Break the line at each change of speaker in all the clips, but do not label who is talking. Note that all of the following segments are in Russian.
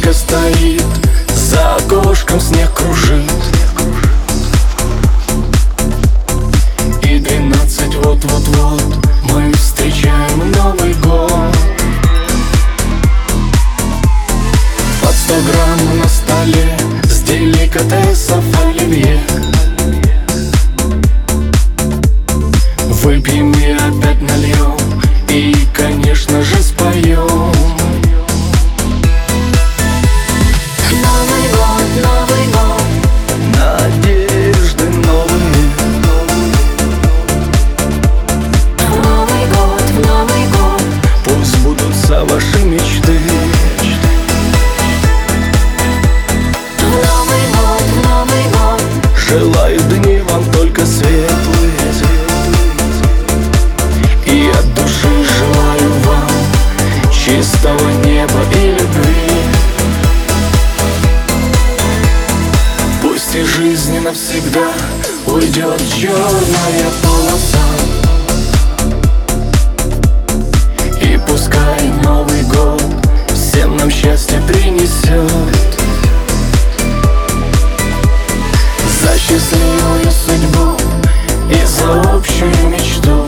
елочка стоит, за окошком снег кружит, и 12 вот-вот-вот мы встречаем Новый год. Под 100 грамм на столе с деликатесов оливье. Выпьем и опять нальем, и, конечно же, споем.
Новый год, Новый год,
Надежды новые.
Новый год, Новый год,
Пусть сбудутся ваши мечты.
Новый год, Новый год,
Желаю дни вам только светлые, и от души желаю вам чистого неба и любви. Пусть из жизни навсегда уйдет черная полоса, и пускай Новый год всем нам счастье принесет. За счастливую судьбу и за общую мечту,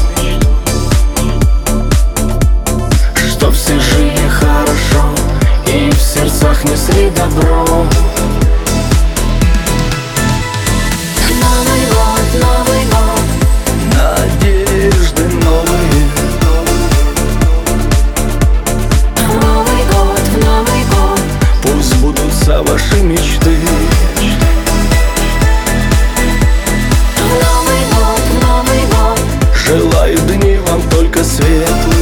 чтоб все жили хорошо и в сердцах несли добро.
Новый год, Новый год,
Надежды новые.
Новый год, Новый год,
Пусть сбудутся ваши мечты.
Новый год, Новый год,
Желаю дни вам только светлые,